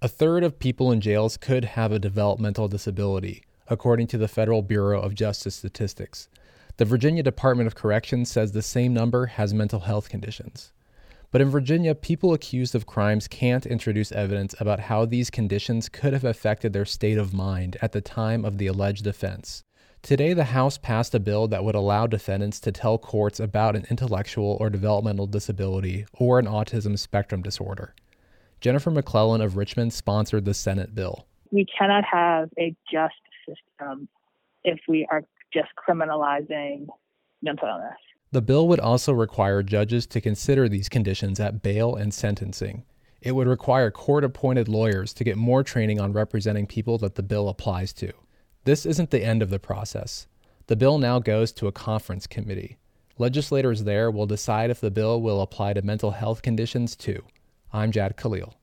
A third of people in jails could have a developmental disability, according to the Federal Bureau of Justice Statistics. The Virginia Department of Corrections says the same number has mental health conditions. But in Virginia, people accused of crimes can't introduce evidence about how these conditions could have affected their state of mind at the time of the alleged offense. Today, the House passed a bill that would allow defendants to tell courts about an intellectual or developmental disability or an autism spectrum disorder. Jennifer McClellan of Richmond sponsored the Senate bill. We cannot have a just system if we are just criminalizing mental illness. The bill would also require judges to consider these conditions at bail and sentencing. It would require court-appointed lawyers to get more training on representing people that the bill applies to. This isn't the end of the process. The bill now goes to a conference committee. Legislators there will decide if the bill will apply to mental health conditions too. I'm Jad Khalil.